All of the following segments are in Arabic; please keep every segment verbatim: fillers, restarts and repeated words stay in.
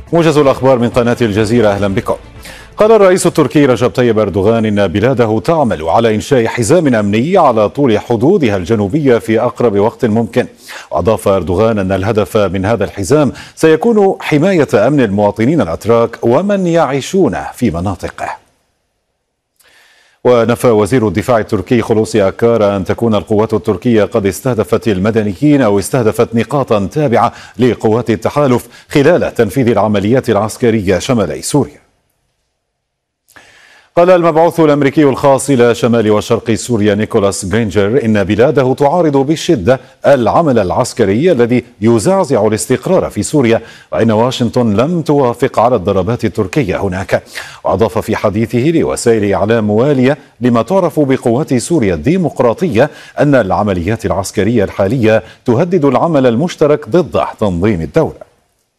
موجز الأخبار من قناة الجزيرة، أهلا بكم. قال الرئيس التركي رجب طيب أردوغان إن بلاده تعمل على إنشاء حزام أمني على طول حدودها الجنوبية في أقرب وقت ممكن. وأضاف أردوغان أن الهدف من هذا الحزام سيكون حماية أمن المواطنين الأتراك ومن يعيشون في مناطقه. ونفى وزير الدفاع التركي خلوصي أكار أن تكون القوات التركية قد استهدفت المدنيين أو استهدفت نقاطا تابعة لقوات التحالف خلال تنفيذ العمليات العسكرية شمالي سوريا. قال المبعوث الأمريكي الخاص إلى شمال وشرق سوريا نيكولاس غرينجر إن بلاده تعارض بشدة العمل العسكري الذي يزعزع الاستقرار في سوريا، وإن واشنطن لم توافق على الضربات التركية هناك. وأضاف في حديثه لوسائل إعلام موالية لما تعرف بقوات سوريا الديمقراطية أن العمليات العسكرية الحالية تهدد العمل المشترك ضد تنظيم الدولة.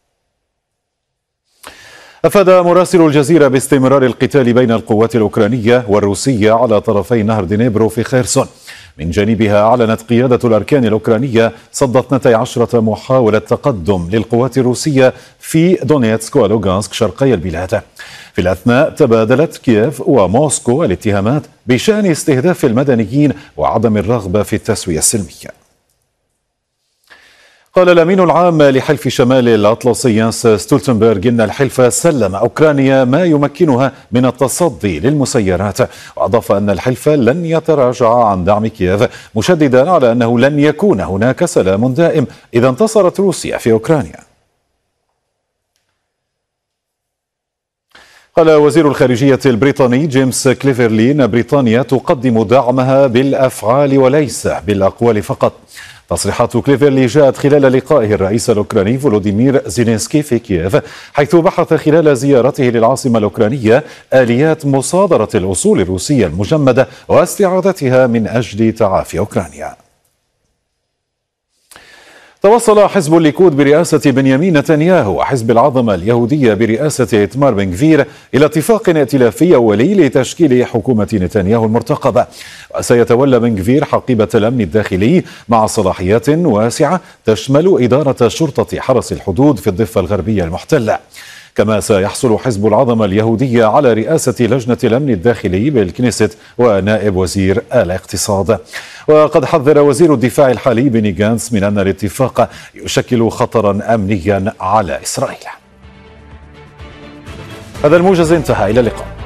أفاد مراسل الجزيرة باستمرار القتال بين القوات الأوكرانية والروسية على طرفي نهر دنيبرو في خيرسون. من جانبها أعلنت قيادة الأركان الأوكرانية صد اثنتي عشرة محاولة تقدم للقوات الروسية في دونيتسك ولوغانسك شرقي البلاد. في الأثناء تبادلت كييف وموسكو الاتهامات بشأن استهداف المدنيين وعدم الرغبة في التسوية السلمية. قال الأمين العام لحلف شمال الأطلسي يانس ستولتنبرغ إن الحلف سلم أوكرانيا ما يمكنها من التصدي للمسيرات. وأضاف أن الحلف لن يتراجع عن دعم كييف، مشددا على أنه لن يكون هناك سلام دائم إذا انتصرت روسيا في أوكرانيا. قال وزير الخارجية البريطاني جيمس كليفرلي إن بريطانيا تقدم دعمها بالأفعال وليس بالأقوال فقط. تصريحات كليفرلي جاءت خلال لقائه الرئيس الأوكراني فولوديمير زيلينسكي في كييف، حيث بحث خلال زيارته للعاصمة الأوكرانية آليات مصادرة الأصول الروسية المجمدة واستعادتها من أجل تعافي أوكرانيا. توصل حزب الليكود برئاسة بنيامين نتنياهو وحزب العظمة اليهودية برئاسة إيتمار بن غفير إلى اتفاق ائتلافي أولي لتشكيل حكومة نتنياهو المرتقبة. وسيتولى بن غفير حقيبة الأمن الداخلي مع صلاحيات واسعة تشمل إدارة شرطة حرس الحدود في الضفة الغربية المحتلة. كما سيحصل حزب العظمة اليهودية على رئاسة لجنة الأمن الداخلي بالكنيست ونائب وزير الاقتصاد. وقد حذر وزير الدفاع الحالي بني غانتس من أن الاتفاق يشكل خطرا أمنيا على إسرائيل. هذا الموجز انتهى، إلى اللقاء.